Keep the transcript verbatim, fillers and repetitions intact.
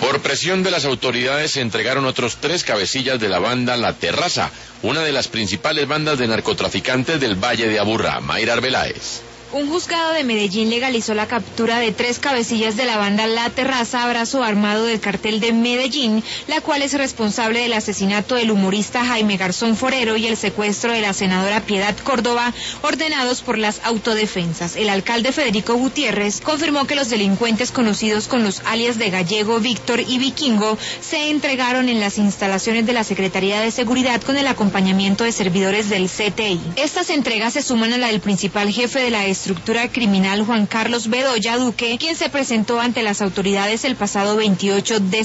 Por presión de las autoridades se entregaron otros tres cabecillas de la banda La Terraza, una de las principales bandas de narcotraficantes del Valle de Aburrá. Mayra Arbeláez. Un juzgado de Medellín legalizó la captura de tres cabecillas de la banda La Terraza, brazo armado del cartel de Medellín, la cual es responsable del asesinato del humorista Jaime Garzón Forero y el secuestro de la senadora Piedad Córdoba, ordenados por las autodefensas. El alcalde Federico Gutiérrez confirmó que los delincuentes conocidos con los alias de Gallego, Víctor y Vikingo se entregaron en las instalaciones de la Secretaría de Seguridad con el acompañamiento de servidores del C T I. Estas entregas se suman a la del principal jefe de la estructura criminal Juan Carlos Bedoya Duque, quien se presentó ante las autoridades el pasado veintiocho de